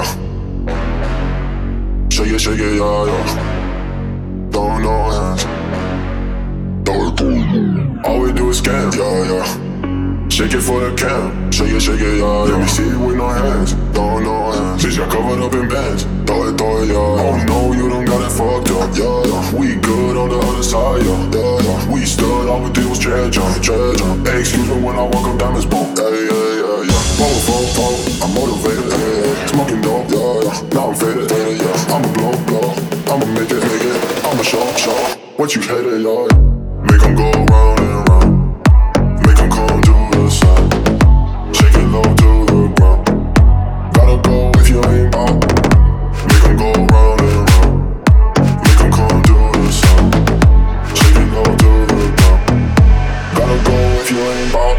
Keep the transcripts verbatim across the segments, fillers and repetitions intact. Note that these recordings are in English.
yeah. Shake it, shake it, yeah, yeah. Don't know hands. All we do is scam, yeah, yeah. Shake it for the cam, shake it, shake it, yeah, yeah. Let me see it with no hands, don't know hands. Bitch got covered up in bands, throw it, throw it, yeah. Oh no, you done got it fucked up, yeah, yeah. We good on the other side, yeah, yeah, yeah. We stood, all we did was treasure, treasure. Hey, excuse me when I walk up down this boat, yeah, yeah, yeah, yeah. Powerful, power, I'm motivated, yeah, yeah. Smoking dope, yeah, yeah. Now I'm faded, faded, yeah. I'ma blow, blow, I'ma make it, make it. I'ma show, show what you hated, yeah. Make 'em go round and round. Make 'em come to the side. Shake it low to the ground. Gotta go if you ain't bout. Make 'em go round and round. Make 'em come to the side. Shake it low to the ground. Gotta go if you ain't bout.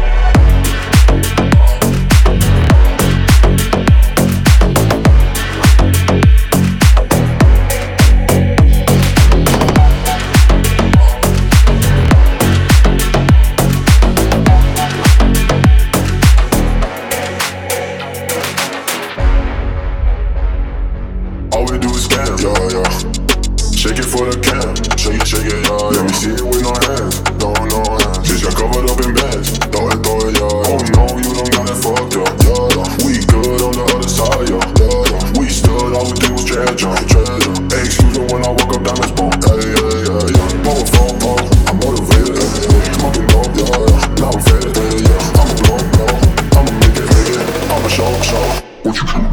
Yeah, yeah. Shake it for the cam, shake it, shake it, yeah, yeah. Let me see it with no hands, don't know hands. Bitch got covered up in bands, throw it, throw it, yeah, yeah. Oh no, you done got it fucked up, yeah, yeah. We good on the other side, yeah, yeah, yeah. We stood, all we did was treasure, treasure. Hey, excuse me when I walk up down this boat, yeah, yeah, yeah, yeah. Powerful, power, I'm motivated, yeah, yeah. Smoking dope, yeah, yeah. Now I'm faded, yeah, yeah. I'ma blow, blow, I'ma make it, make it. I'ma show, show what you do.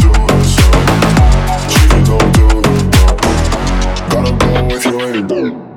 If you ain't